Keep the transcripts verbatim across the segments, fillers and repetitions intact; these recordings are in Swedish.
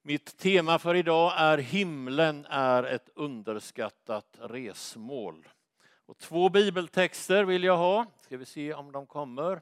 Mitt tema för idag är himlen är ett underskattat resmål. Och två bibeltexter vill jag ha. Ska vi se om de kommer.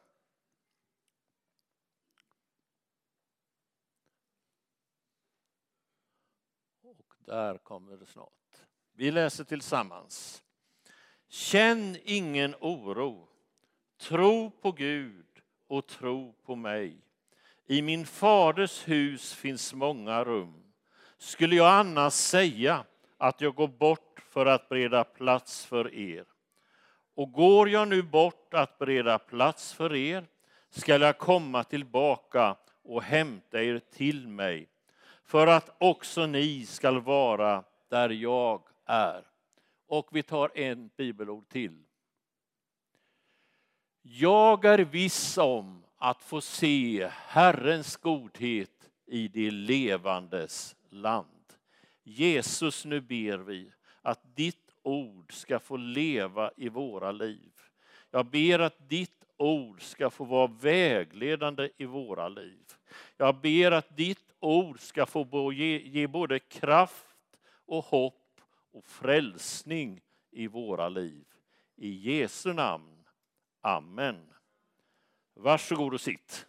Och där kommer det snart. Vi läser tillsammans. Känn ingen oro. Tro på Gud och tro på mig. I min faders hus finns många rum. Skulle jag annars säga att jag går bort för att bereda plats för er? Och går jag nu bort att bereda plats för er, skall jag komma tillbaka och hämta er till mig, för att också ni skall vara där jag är. Och vi tar en bibelord till. Jag är viss om att få se Herrens godhet i det levandes land. Jesus, nu ber vi att ditt ord ska få leva i våra liv. Jag ber att ditt ord ska få vara vägledande i våra liv. Jag ber att ditt ord ska få ge, ge både kraft och hopp och frälsning i våra liv. I Jesu namn. Amen. Varsågod och sitt.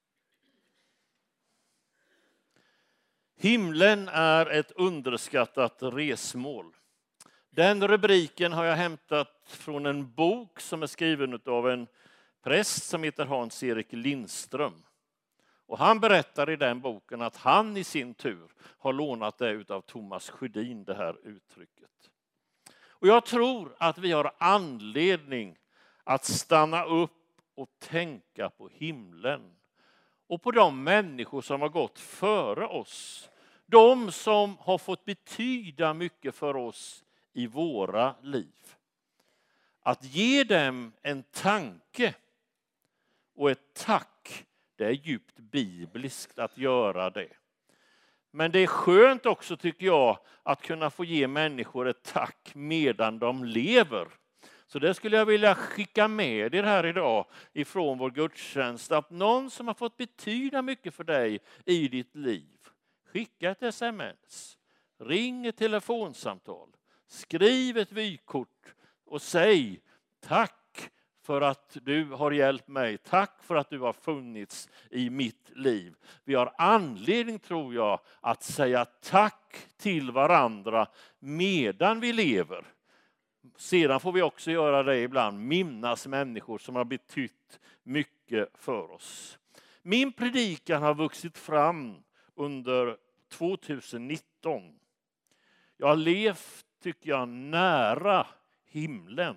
Himlen är ett underskattat resmål. Den rubriken har jag hämtat från en bok som är skriven av en präst som heter Hans-Erik Lindström. Och han berättar i den boken att han i sin tur har lånat det av Thomas Sjödin, det här uttrycket. Och jag tror att vi har anledning att stanna upp och tänka på himlen och på de människor som har gått före oss. De som har fått betyda mycket för oss i våra liv. Att ge dem en tanke och ett tack, det är djupt bibliskt att göra det. Men det är skönt också, tycker jag, att kunna få ge människor ett tack medan de lever. Så det skulle jag vilja skicka med er här idag ifrån vår gudstjänst. Att någon som har fått betyda mycket för dig i ditt liv. Skicka ett sms. Ring ett telefonsamtal. Skriv ett vykort och säg tack för att du har hjälpt mig. Tack för att du har funnits i mitt liv. Vi har anledning, tror jag, att säga tack till varandra medan vi lever. Sedan får vi också göra det ibland, minnas människor som har betytt mycket för oss. Min predikan har vuxit fram under tjugonitton. Jag har levt, tycker jag, nära himlen.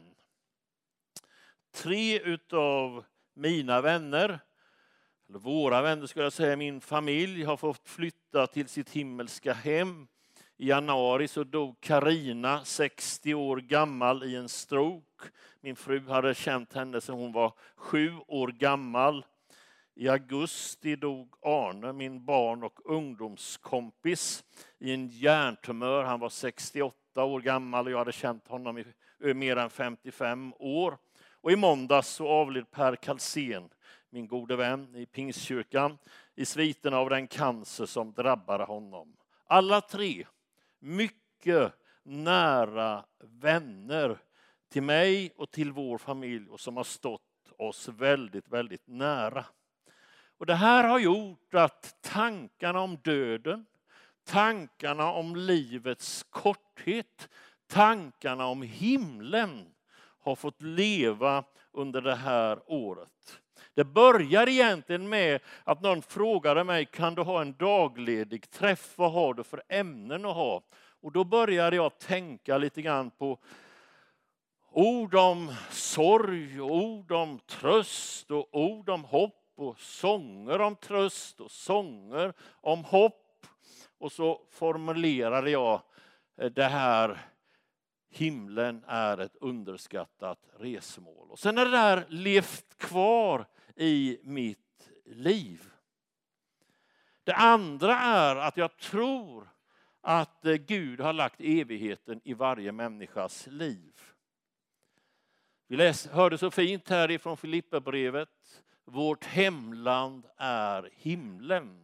Tre utav mina vänner, eller våra vänner skulle jag säga, min familj har fått flytta till sitt himmelska hem. I januari så dog Karina, sextio år gammal, i en stroke. Min fru hade känt henne sedan hon var sju år gammal. I augusti dog Arne, min barn- och ungdomskompis, i en hjärntumör. Han var sextioåtta år gammal och jag hade känt honom i mer än femtiofem år. Och i måndags så avled Per Kalsén, min gode vän i Pingstkyrkan, i sviten av den cancer som drabbade honom. Alla tre mycket nära vänner till mig och till vår familj och som har stått oss väldigt, väldigt nära. Och det här har gjort att tankarna om döden, tankarna om livets korthet, tankarna om himlen har fått leva under det här året. Det börjar egentligen med att någon frågade mig, kan du ha en dagledig träff? Vad har du för ämnen att ha? Och då började jag tänka lite grann på ord om sorg, och ord om tröst och ord om hopp och sånger om tröst och sånger om hopp. Och så formulerade jag det här: himlen är ett underskattat resmål. Och sen har det där levt kvar i mitt liv. Det andra är att jag tror att Gud har lagt evigheten i varje människas liv. Vi läs, hörde så fint här ifrån Filipperbrevet. Vårt hemland är himlen. Och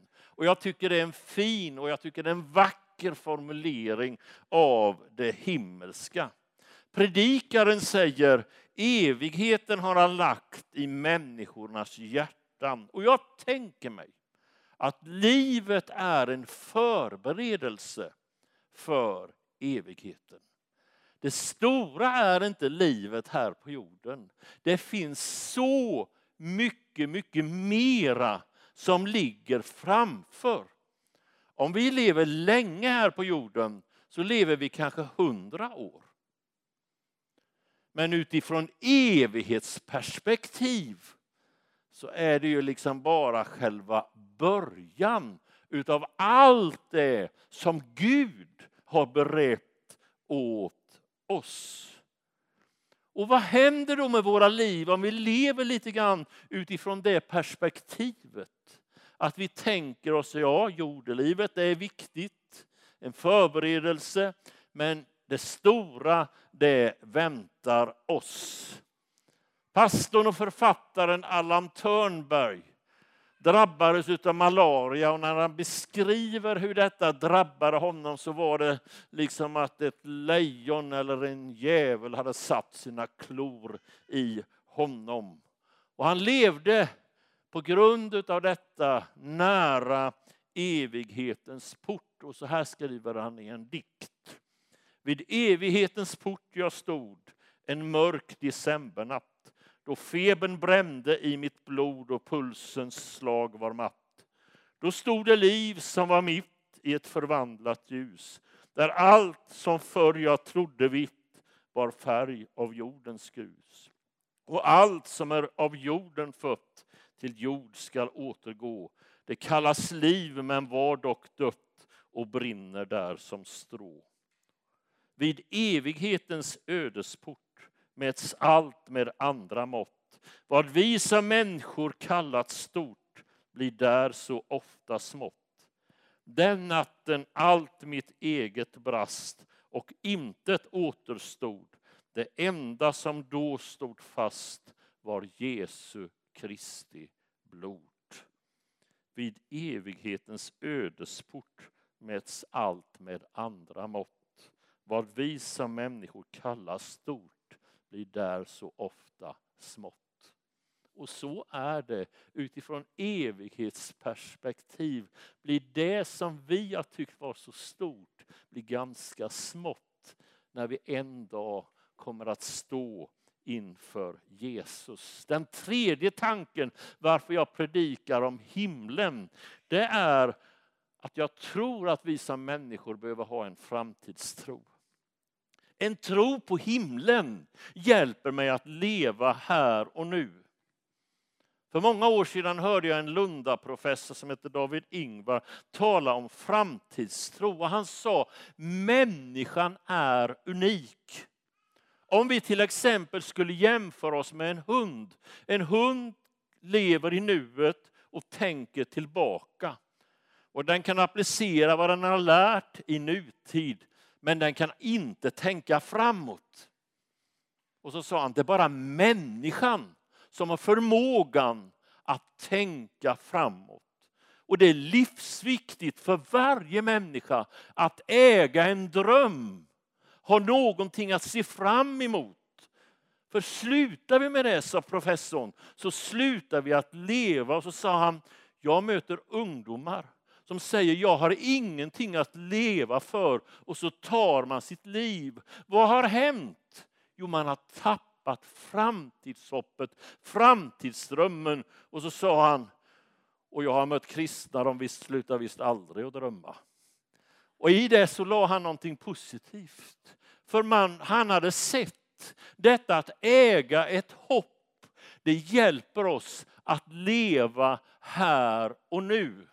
Och jag tycker det är en fin och jag tycker det är en vacker formulering av det himmelska. Predikaren säger, evigheten har han lagt i människornas hjärtan. Och jag tänker mig att livet är en förberedelse för evigheten. Det stora är inte livet här på jorden. Det finns så mycket, mycket mera som ligger framför. Om vi lever länge här på jorden så lever vi kanske hundra år. Men utifrån evighetsperspektiv så är det ju liksom bara själva början utav allt det som Gud har berett åt oss. Och vad händer då med våra liv om vi lever lite grann utifrån det perspektivet? Att vi tänker oss, ja, jordelivet det är viktigt, en förberedelse, men det stora det väntar oss. Pastorn och författaren Allan Törnberg drabbades av malaria och när han beskriver hur detta drabbade honom så var det liksom att ett lejon eller en djävul hade satt sina klor i honom. Och han levde på grund av detta nära evighetens port. Och så här skriver han i en dikt. Vid evighetens port jag stod en mörk decembernatt. Då febern brände i mitt blod och pulsens slag var matt. Då stod det liv som var mitt i ett förvandlat ljus. Där allt som förr jag trodde vitt var färg av jordens grus. Och allt som är av jorden fött till jord skall återgå. Det kallas liv men var dock dött och brinner där som strå. Vid evighetens ödesport mäts allt med andra mått. Vad vi som människor kallat stort blir där så ofta smått. Den natten allt mitt eget brast och intet återstod. Det enda som då stod fast var Jesu Kristi blod. Vid evighetens ödesport mäts allt med andra mått. Vad vi som människor kallar stort blir där så ofta smått. Och så är det utifrån evighetsperspektiv. Blir det som vi har tyckt var så stort blir ganska smått när vi en dag kommer att stå inför Jesus. Den tredje tanken varför jag predikar om himlen, det är att jag tror att vi som människor behöver ha en framtidstro. En tro på himlen hjälper mig att leva här och nu. För många år sedan hörde jag en Lunda-professor som heter David Ingvar tala om framtidstro. Och han sa, människan är unik. Om vi till exempel skulle jämföra oss med en hund. En hund lever i nuet och tänker tillbaka. Och den kan applicera vad den har lärt i nutid. Men den kan inte tänka framåt. Och så sa han, det är bara människan som har förmågan att tänka framåt. Och det är livsviktigt för varje människa att äga en dröm. Ha någonting att se fram emot. För slutar vi med det, sa professorn, så slutar vi att leva. Och så sa han, jag möter ungdomar som säger, jag har ingenting att leva för. Och så tar man sitt liv. Vad har hänt? Jo, man har tappat framtidshoppet, framtidsdrömmen. Och så sa han, och jag har mött kristna, de visst slutar visst aldrig att drömma. Och i det så la han någonting positivt. För man, han hade sett detta att äga ett hopp. Det hjälper oss att leva här och nu.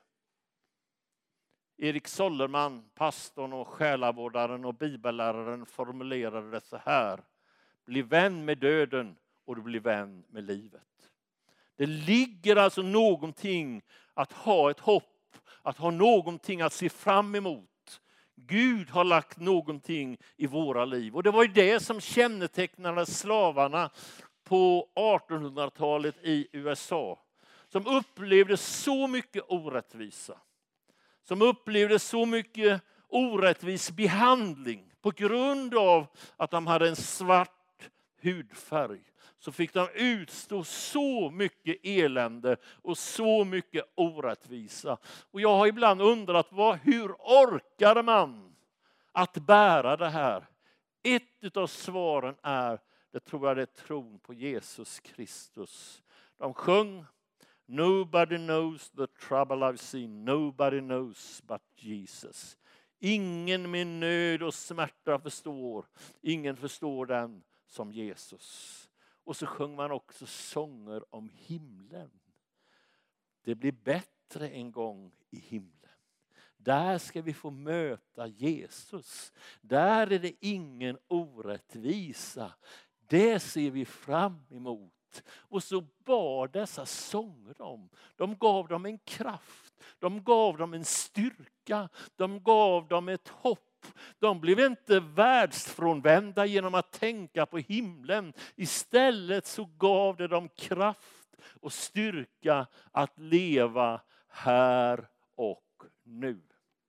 Erik Sollerman, pastorn och själavårdaren och bibelläraren formulerade det så här. Bli vän med döden och du blir vän med livet. Det ligger alltså någonting att ha ett hopp, att ha någonting att se fram emot. Gud har lagt någonting i våra liv. Och det var ju det som kännetecknade slavarna på artonhundratalet i U S A. Som upplevde så mycket orättvisa. som upplevde så mycket orättvis behandling på grund av att de hade en svart hudfärg, så fick de utstå så mycket elände och så mycket orättvisa. Och jag har ibland undrat, vad, hur orkar man att bära det här? Ett av svaren är, det tror jag, det är tron på Jesus Kristus. De sjöng: Nobody knows the trouble I've seen, nobody knows but Jesus. Ingen med nöd och smärta förstår, ingen förstår den som Jesus. Och så sjöng man också sånger om himlen. Det blir bättre en gång i himlen. Där ska vi få möta Jesus. Där är det ingen orättvisa. Det ser vi fram emot. Och så bad dessa sånger om. De gav dem en kraft. De gav dem en styrka. De gav dem ett hopp. De blev inte världsfrånvända genom att tänka på himlen. Istället så gav det dem kraft och styrka att leva här och nu.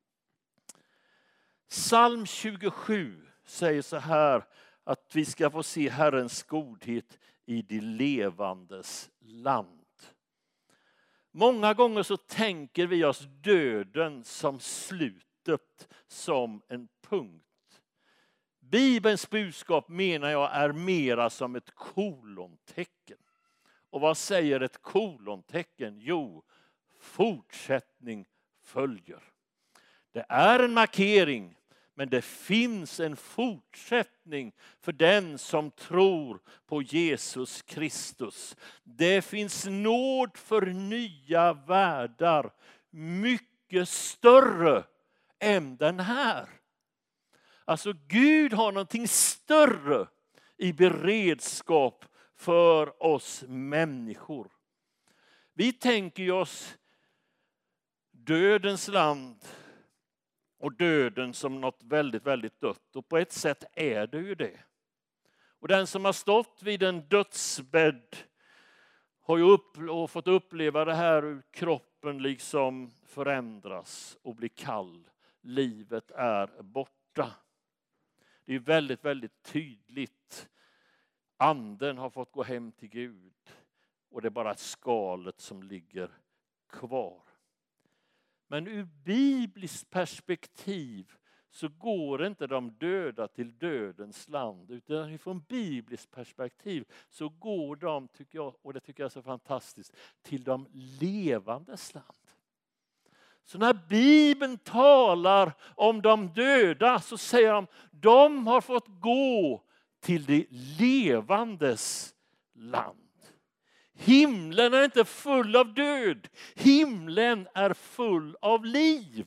Psalm tjugosju säger så här, att vi ska få se Herrens godhet i de levandes land. Många gånger så tänker vi oss döden som slutet, som en punkt. Bibelns budskap, menar jag, är mera som ett kolontecken. Och vad säger ett kolontecken? Jo, fortsättning följer. Det är en markering, men det finns en fortsättning för den som tror på Jesus Kristus. Det finns nåd för nya världar, mycket större än den här. Alltså Gud har någonting större i beredskap för oss människor. Vi tänker oss dödens land och döden som något väldigt, väldigt dött. Och på ett sätt är det ju det. Och den som har stått vid en dödsbädd har ju upp, och fått uppleva det här, hur kroppen liksom förändras och blir kall. Livet är borta. Det är väldigt, väldigt tydligt. Anden har fått gå hem till Gud. Och det är bara skalet som ligger kvar. Men ur bibliskt perspektiv så går inte de döda till dödens land. Utan från bibliskt perspektiv så går de, tycker jag, och det tycker jag är så fantastiskt, till de levandes land. Så när Bibeln talar om de döda så säger de, de har fått gå till det levandes land. Himlen är inte full av död. Himlen är full av liv.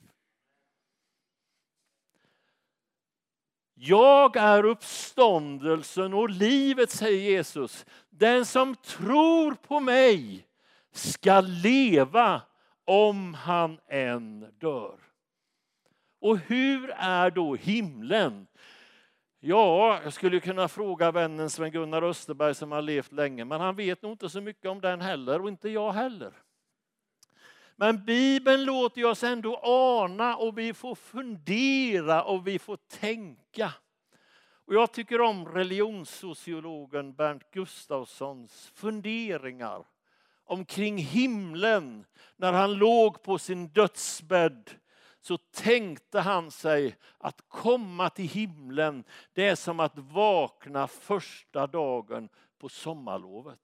Jag är uppståndelsen och livet, säger Jesus. Den som tror på mig ska leva om han än dör. Och hur är då himlen? Ja, jag skulle kunna fråga vännen Sven-Gunnar Österberg som har levt länge. Men han vet nog inte så mycket om den heller, och inte jag heller. Men Bibeln låter oss ändå ana, och vi får fundera och vi får tänka. Och jag tycker om religionssociologen Bernt Gustafssons funderingar omkring himlen. När han låg på sin dödsbädd så tänkte han sig att komma till himlen, det är som att vakna första dagen på sommarlovet.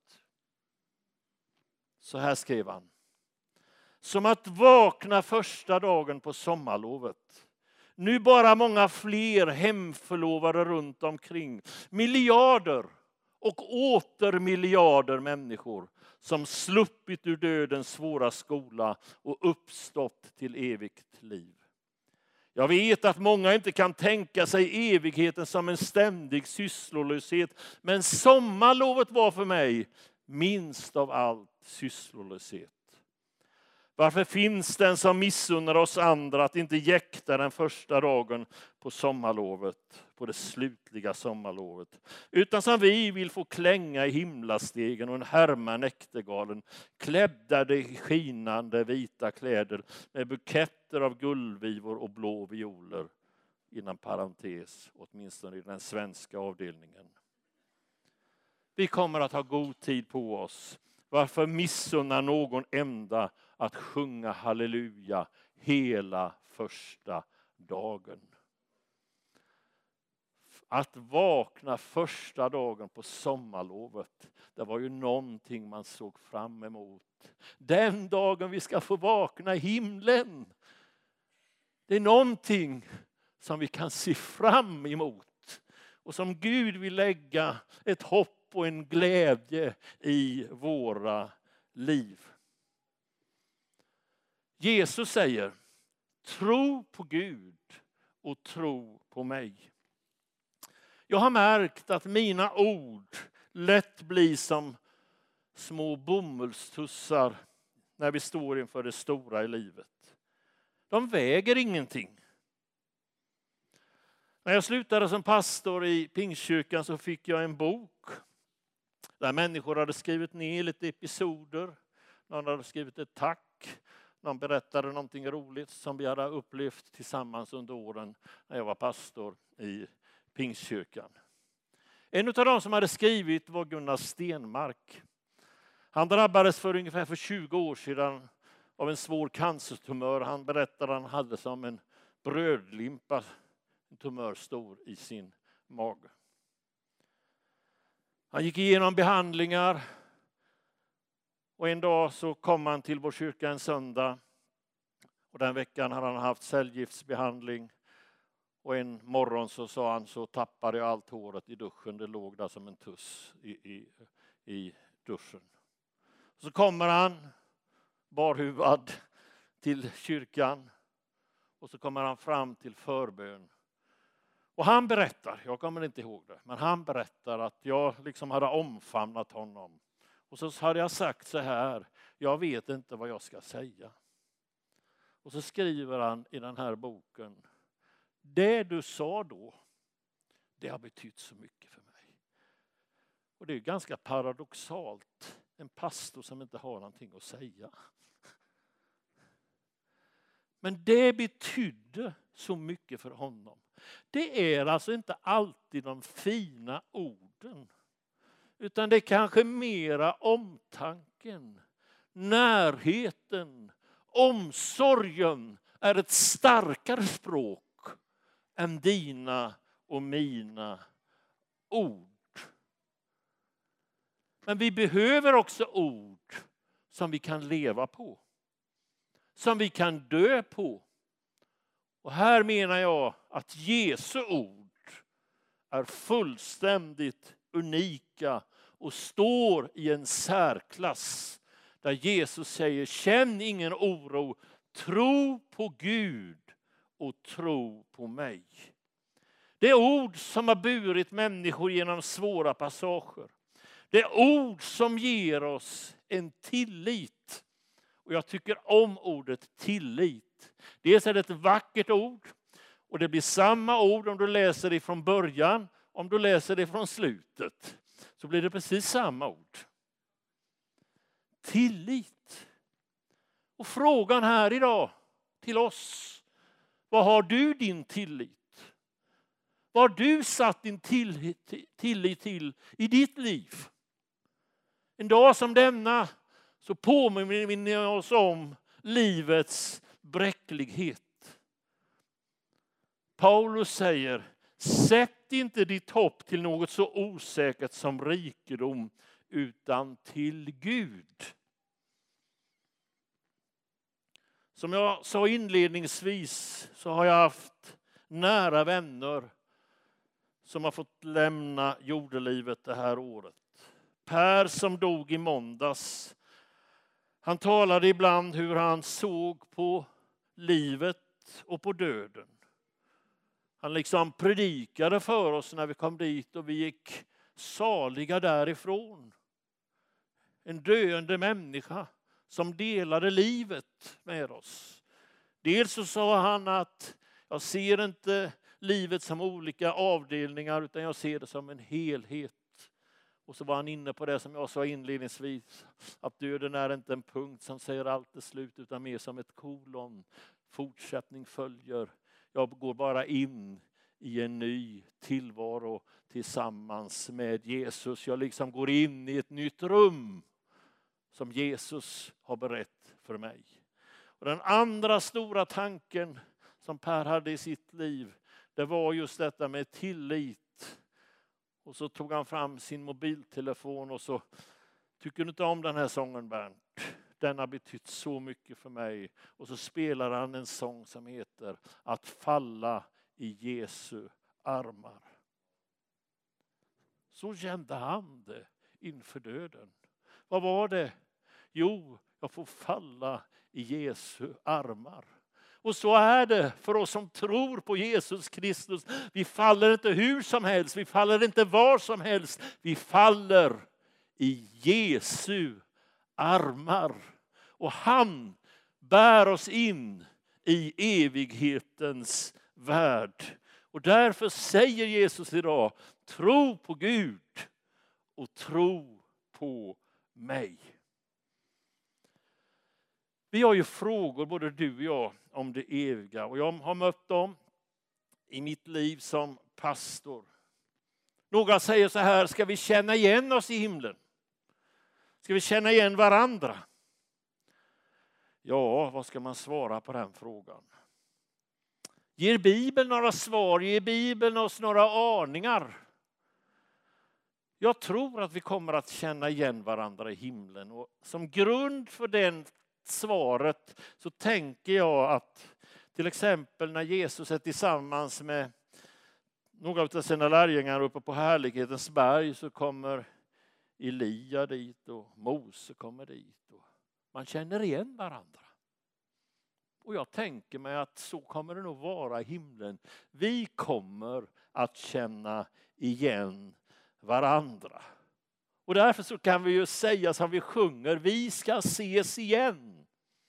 Så här skrev han. Som att vakna första dagen på sommarlovet. Nu bara många fler hemförlovade runt omkring. Miljarder och åter miljarder människor som sluppit ur dödens svåra skola och uppstått till evigt liv. Jag vet att många inte kan tänka sig evigheten som en ständig sysslolöshet, men sommarlovet var för mig minst av allt sysslolöshet. Varför finns den som missunnar oss andra att inte jäkta den första dagen på sommarlovet, på det slutliga sommarlovet, utan som vi vill få klänga i himlastegen och en härma näktergalen, klädda i skinande vita kläder med buketter av guldvivor och blå violer, inom parentes, åtminstone i den svenska avdelningen. Vi kommer att ha god tid på oss. Varför missunna någon enda att sjunga halleluja hela första dagen? Att vakna första dagen på sommarlovet, det var ju någonting man såg fram emot. Den dagen vi ska få vakna i himlen. Det är någonting som vi kan se fram emot och som Gud vill lägga ett hopp och en glädje i våra liv. Jesus säger: tro på Gud och tro på mig. Jag har märkt att mina ord lätt blir som små bomullstussar när vi står inför det stora i livet. De väger ingenting. När jag slutade som pastor i Pingstkyrkan så fick jag en bok där människor hade skrivit ner lite episoder. Någon hade skrivit ett tack. Någon berättade någonting roligt som vi hade upplevt tillsammans under åren när jag var pastor i Pingstkyrkan. En av de som hade skrivit var Gunnar Stenmark. Han drabbades för ungefär för tjugo år sedan av en svår cancertumör. Han berättade att han hade som en brödlimpa, en tumör stor i sin mage. Han gick igenom behandlingar och en dag så kom han till vår kyrka en söndag. Och den veckan hade han haft cellgiftsbehandling. Och en morgon så sa han, så tappade jag allt håret i duschen. Det låg där som en tuss i, i, i duschen. Så kommer han barhuvad till kyrkan. Och så kommer han fram till förbön. Och han berättar, jag kommer inte ihåg det, men han berättar att jag liksom hade omfamnat honom. Och så hade jag sagt så här: jag vet inte vad jag ska säga. Och så skriver han i den här boken: det du sa då, det har betytt så mycket för mig. Och det är ganska paradoxalt. En pastor som inte har någonting att säga. Men det betydde så mycket för honom. Det är alltså inte alltid de fina orden. Utan det är kanske mera omtanken, närheten, omsorgen är ett starkare språk än dina och mina ord. Men vi behöver också ord som vi kan leva på. Som vi kan dö på. Och här menar jag att Jesu ord är fullständigt unika och står i en särklass där Jesus säger: känn ingen oro, tro på Gud och tro på mig. Det är ord som har burit människor genom svåra passager. Det är ord som ger oss en tillit. Och jag tycker om ordet tillit. Dels är det ett vackert ord. Och det blir samma ord om du läser det från början. Om du läser det från slutet. Så blir det precis samma ord. Tillit. Och frågan här idag till oss: vad har du din tillit? Vad har du satt din tillit, tillit till i ditt liv? En dag som denna så påminner vi oss om livets bräcklighet. Paulus säger: sätt inte ditt hopp till något så osäkert som rikedom, utan till Gud. Som jag sa inledningsvis så har jag haft nära vänner som har fått lämna jordelivet det här året. Per som dog i måndags. Han talade ibland hur han såg på livet och på döden. Han liksom predikade för oss när vi kom dit och vi gick saliga därifrån. En döende människa som delade livet med oss. Dels så sa han att jag ser inte livet som olika avdelningar utan jag ser det som en helhet. Och så var han inne på det som jag sa inledningsvis, att döden är inte en punkt som säger allt är slut utan mer som ett kolon. Fortsättning följer. Jag går bara in i en ny tillvaro tillsammans med Jesus. Jag liksom går in i ett nytt rum som Jesus har berett för mig. Och den andra stora tanken som Per hade i sitt liv, det var just detta med tillit. Och så tog han fram sin mobiltelefon och så, tycker du inte om den här sången Bernt? Den har betytt så mycket för mig. Och så spelar han en sång som heter Att falla i Jesu armar. Så kände han det inför döden. Vad var det? Jo, jag får falla i Jesu armar. Och så är det för oss som tror på Jesus Kristus. Vi faller inte hur som helst. Vi faller inte var som helst. Vi faller i Jesu armar. Och han bär oss in i evighetens värld. Och därför säger Jesus idag, tro på Gud och tro på mig. Vi har ju frågor, både du och jag, om det eviga. Och jag har mött dem i mitt liv som pastor. Några säger så här, ska vi känna igen oss i himlen? Ska vi känna igen varandra? Ja, vad ska man svara på den frågan? Ger Bibeln några svar? Ger Bibeln oss några aningar? Jag tror att vi kommer att känna igen varandra i himlen. Och som grund för den svaret så tänker jag att till exempel när Jesus är tillsammans med några av sina lärjungar uppe på härlighetens berg så kommer Elia dit och Mose kommer dit. Och man känner igen varandra. Och jag tänker mig att så kommer det nog vara i himlen. Vi kommer att känna igen varandra. Och därför så kan vi ju säga som vi sjunger, vi ska ses igen.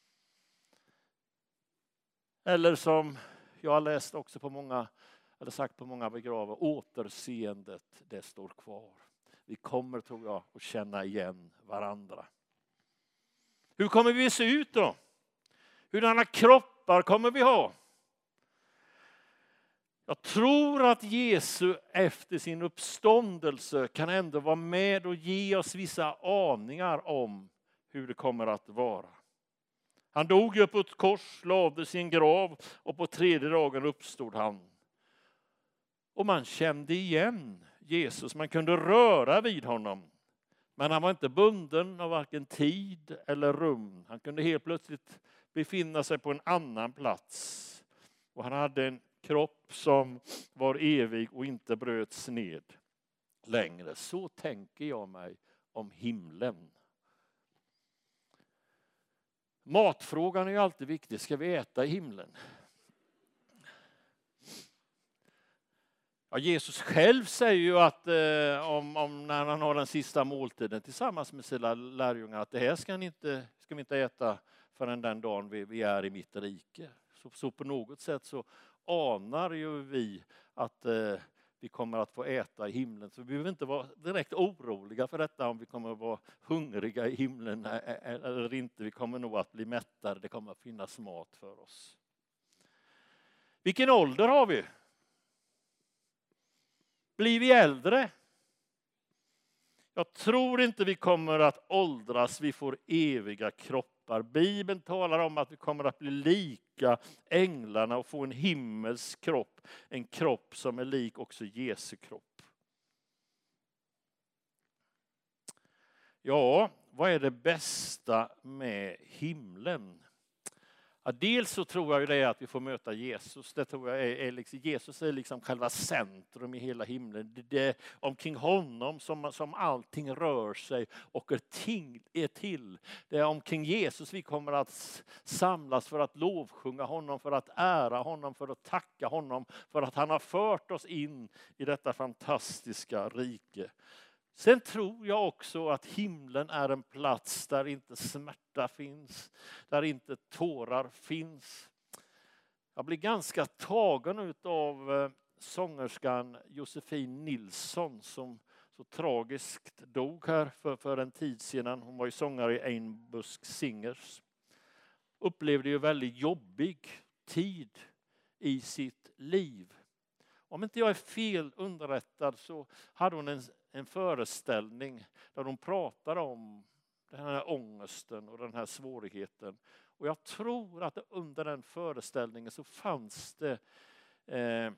Eller som jag har läst också på många, eller sagt på många begravar, återseendet, det står kvar. Vi kommer, tror jag, att känna igen varandra. Hur kommer vi se ut då? Hurdana kroppar kommer vi ha? Jag tror att Jesus efter sin uppståndelse kan ändå vara med och ge oss vissa aningar om hur det kommer att vara. Han dog ju på ett kors, lades i en grav och på tredje dagen uppstod han. Och man kände igen Jesus, man kunde röra vid honom. Men han var inte bunden av varken tid eller rum. Han kunde helt plötsligt befinna sig på en annan plats. Och han hade en kropp som var evig och inte bröts ned längre. Så tänker jag mig om himlen. Matfrågan är ju alltid viktig. Ska vi äta i himlen? Ja, Jesus själv säger ju att eh, om, om när han har den sista måltiden tillsammans med sina lärjungar att det här ska, ni inte, ska vi inte äta förrän den dagen vi, vi är i mitt rike. Så, så på något sätt så anar ju vi att eh, vi kommer att få äta i himlen. Så vi behöver inte vara direkt oroliga för detta om vi kommer att vara hungriga i himlen eller inte. Vi kommer nog att bli mättade. Det kommer att finnas mat för oss. Vilken ålder har vi? Blir vi äldre? Jag tror inte vi kommer att åldras. Vi får eviga kroppar. Bibeln talar om att vi kommer att bli lika änglarna och få en himmelsk kropp. En kropp som är lik också Jesu kropp. Ja, vad är det bästa med himlen? Ja, dels så tror jag ju det att vi får möta Jesus. Det tror jag är, är liksom, Jesus är liksom själva centrum i hela himlen. Det, det är omkring honom som, som allting rör sig och är, ting, är till. Det är omkring Jesus vi kommer att samlas för att lovsjunga honom, för att ära honom, för att tacka honom. För att han har fört oss in i detta fantastiska rike. Sen tror jag också att himlen är en plats där inte smärta finns, där inte tårar finns. Jag blir ganska tagen av sångerskan Josefin Nilsson som så tragiskt dog här för, för en tid sedan. Hon var ju sångare i Einbusk Singers. Upplevde ju väldigt jobbig tid i sitt liv. Om inte jag är fel underrättad så hade hon en, en föreställning där hon pratade om den här ångesten och den här svårigheten. Och jag tror att under den föreställningen så fanns det eh,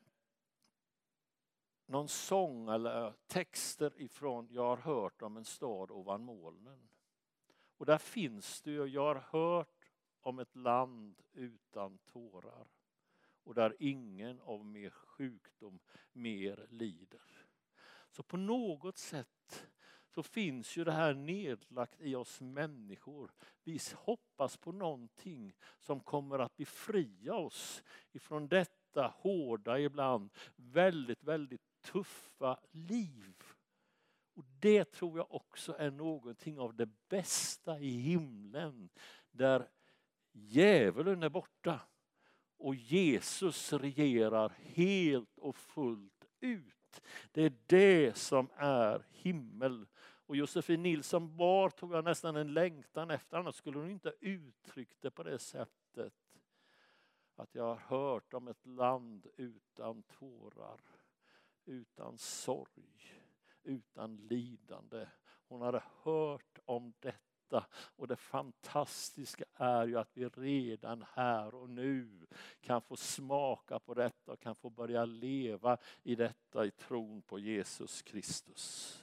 någon sång eller texter ifrån Jag har hört om en stad ovan molnen. Och där finns det ju, jag har hört om ett land utan tårar. Och där ingen av mer sjukdom mer lider. Så på något sätt så finns ju det här nedlagt i oss människor. Vi hoppas på någonting som kommer att befria oss ifrån detta hårda, ibland väldigt, väldigt tuffa liv. Och det tror jag också är någonting av det bästa i himlen. Där djävulen är borta. Och Jesus regerar helt och fullt ut. Det är det som är himmel. Och Josefin Nilsson bar tog jag nästan en längtan efter. Annars skulle hon inte uttryckt det på det sättet. Att jag har hört om ett land utan tårar. Utan sorg. Utan lidande. Hon hade hört om detta. Och det fantastiska är ju att vi redan här och nu kan få smaka på detta och kan få börja leva i detta i tron på Jesus Kristus.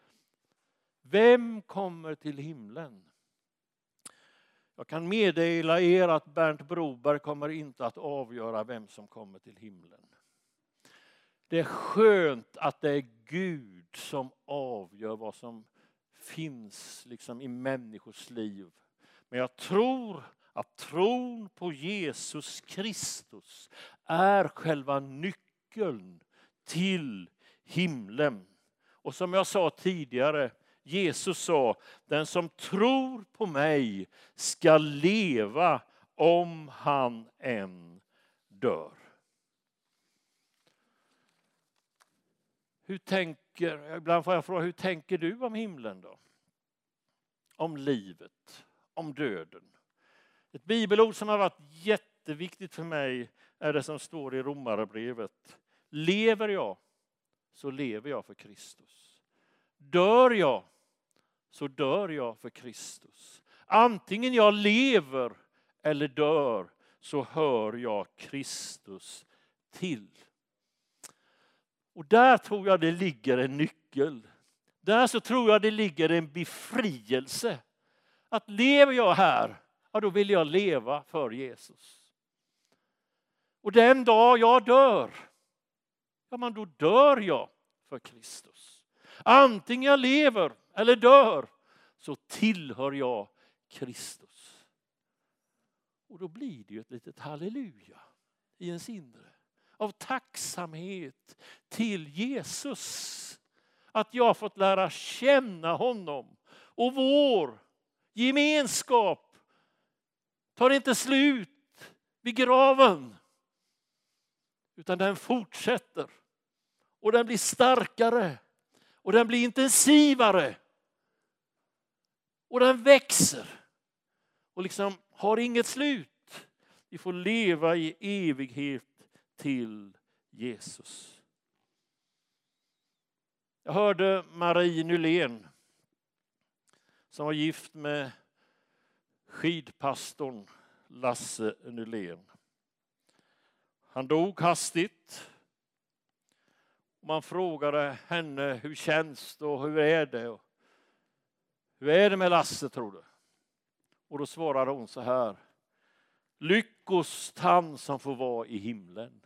Vem kommer till himlen? Jag kan meddela er att Bernt Broberg kommer inte att avgöra vem som kommer till himlen. Det är skönt att det är Gud som avgör vad som finns liksom i människors liv. Men jag tror att tron på Jesus Kristus är själva nyckeln till himlen. Och som jag sa tidigare, Jesus sa, den som tror på mig ska leva om han än dör. Hur tänker, ibland får jag fråga, hur tänker du om himlen då? Om livet, om döden. Ett bibelord som har varit jätteviktigt för mig är det som står i Romarbrevet. Lever jag så lever jag för Kristus. Dör jag så dör jag för Kristus. Antingen jag lever eller dör så hör jag Kristus till. Och där tror jag det ligger en nyckel. Där så tror jag det ligger en befrielse. Att lever jag här, ja då vill jag leva för Jesus. Och den dag jag dör, ja men då dör jag för Kristus. Antingen jag lever eller dör så tillhör jag Kristus. Och då blir det ju ett litet halleluja i ens inre. Av tacksamhet till Jesus. Att jag fått lära känna honom. Och vår gemenskap tar inte slut vid graven. Utan den fortsätter. Och den blir starkare. Och den blir intensivare. Och den växer. Och liksom har inget slut. Vi får leva i evighet till Jesus. Jag hörde Marie Nylén som var gift med skidpastorn Lasse Nylén. Han dog hastigt. Man frågade henne hur känns det och hur är det? Hur är det med Lasse tror du? Och då svarade hon så här. Lyckos han som får vara i himlen.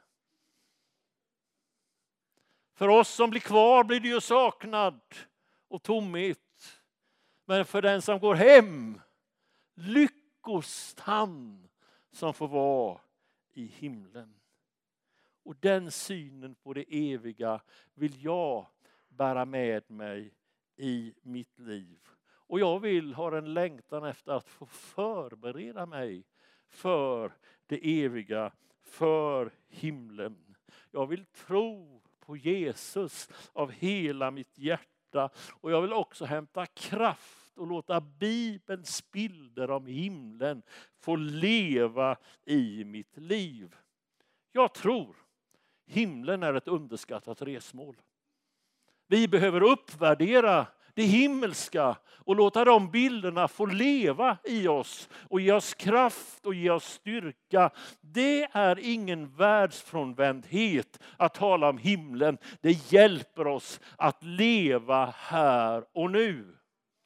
För oss som blir kvar blir det ju saknad och tomhet. Men för den som går hem, lyckos han som får vara i himlen. Och den synen på det eviga vill jag bära med mig i mitt liv. Och jag vill ha en längtan efter att få förbereda mig för det eviga, för himlen. Jag vill tro på Jesus av hela mitt hjärta. Och jag vill också hämta kraft och låta Bibelns bilder om himlen få leva i mitt liv. Jag tror himlen är ett underskattat resmål. Vi behöver uppvärdera det himmelska och låta de bilderna få leva i oss och ge oss kraft och ge oss styrka. Det är ingen världsfrånvändhet att tala om himlen. Det hjälper oss att leva här och nu.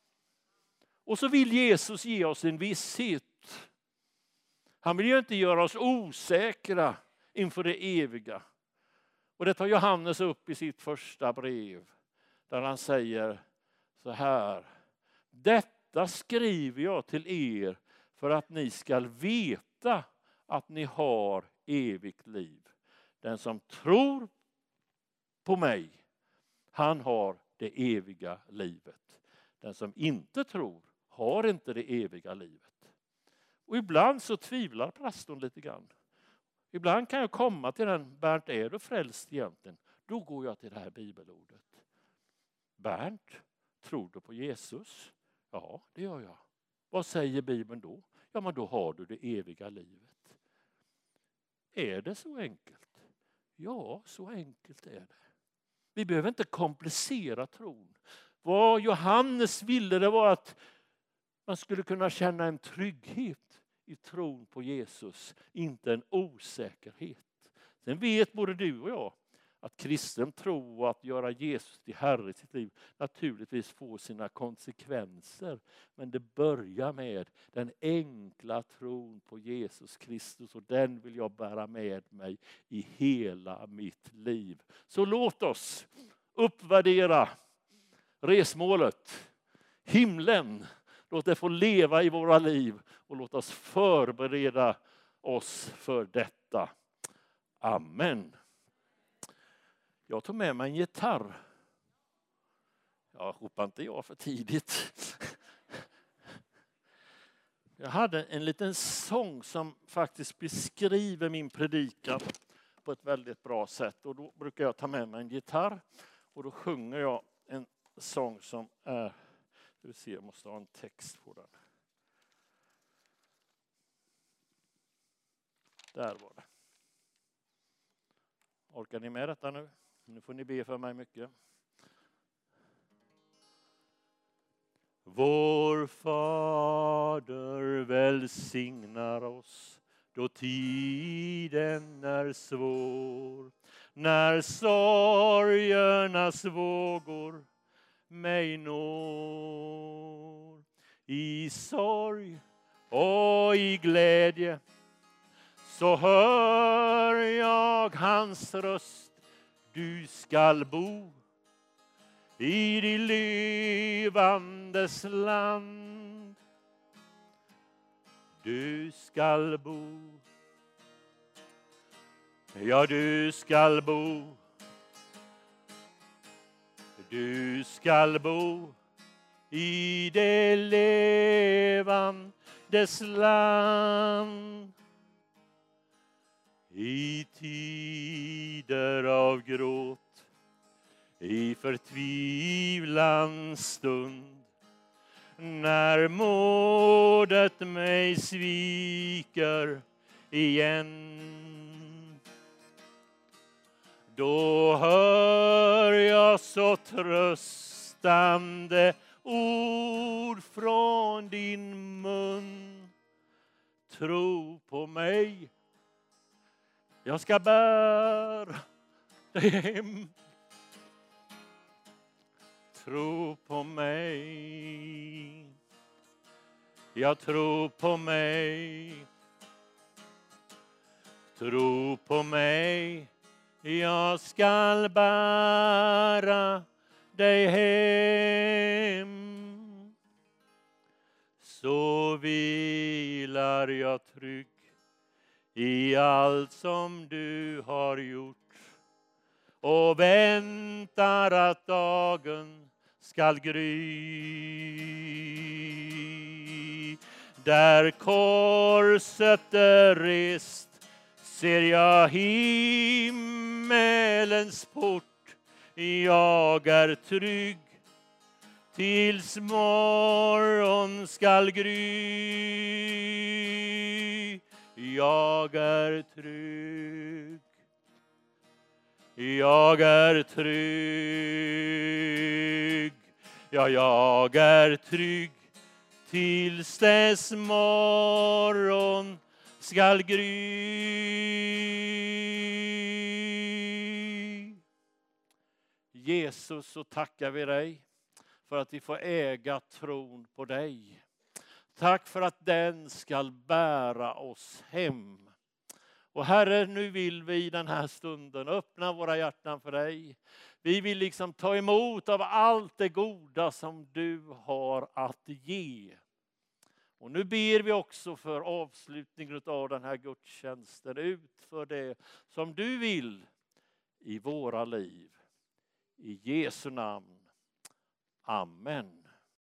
Och så vill Jesus ge oss en visshet. Han vill ju inte göra oss osäkra inför det eviga. Och det tar Johannes upp i sitt första brev. Där han säger så här: detta skriver jag till er för att ni ska veta att ni har evigt liv. Den som tror på mig, han har det eviga livet. Den som inte tror har inte det eviga livet. Och ibland så tvivlar pastorn lite grann. Ibland kan jag komma till den: Bernt, är du frälst egentligen? Då går jag till det här bibelordet. Bernt, tror du på Jesus? Ja, det gör jag. Vad säger Bibeln då? Ja, men då har du det eviga livet. Är det så enkelt? Ja, så enkelt är det. Vi behöver inte komplicera tron. Vad Johannes ville, det var att man skulle kunna känna en trygghet i tron på Jesus, inte en osäkerhet. Sen vet både du och jag att kristen tro och att göra Jesus till Herre i sitt liv naturligtvis får sina konsekvenser. Men det börjar med den enkla tron på Jesus Kristus, och den vill jag bära med mig i hela mitt liv. Så låt oss uppvärdera resmålet, himlen. Låt det få leva i våra liv och låt oss förbereda oss för detta. Amen. Jag tog med mig en gitarr. Jag ropar inte jag för tidigt. Jag hade en liten sång som faktiskt beskriver min predikan på ett väldigt bra sätt. Och då brukar jag ta med mig en gitarr och då sjunger jag en sång som är... Du ser, jag måste ha en text på den. Där var det. Orkar ni med detta nu? Nu får ni be för mig mycket. Vår Fader välsignar oss då tiden är svår. När sorgernas vågor mig når. I sorg och i glädje så hör jag hans röst. Du skall bo i det levandes land. Du skall bo. Ja, du skall bo. Du skall bo i det levandes land. I tider av gråt, i förtvivlans stund, när modet mig sviker igen, då hör jag så tröstande ord från din mun. Tro på mig, jag ska bära dig hem. Tro på mig, jag tror på mig. Tro på mig, jag ska bära dig hem. Så vilar jag trygg i allt som du har gjort och väntar att dagen skall gry. Där korset är rest ser jag himmelens port. Jag är trygg tills morgon skall gry. Jag är trygg. Jag är trygg. Ja, jag är trygg tills dess morgon skall gry. Jesus, så tackar vi dig för att vi får äga tron på dig. Tack för att den skall bära oss hem. Och Herre, nu vill vi i den här stunden öppna våra hjärtan för dig. Vi vill liksom ta emot av allt det goda som du har att ge. Och nu ber vi också för avslutningen av den här gudstjänsten. Utför det som du vill i våra liv. I Jesu namn. Amen.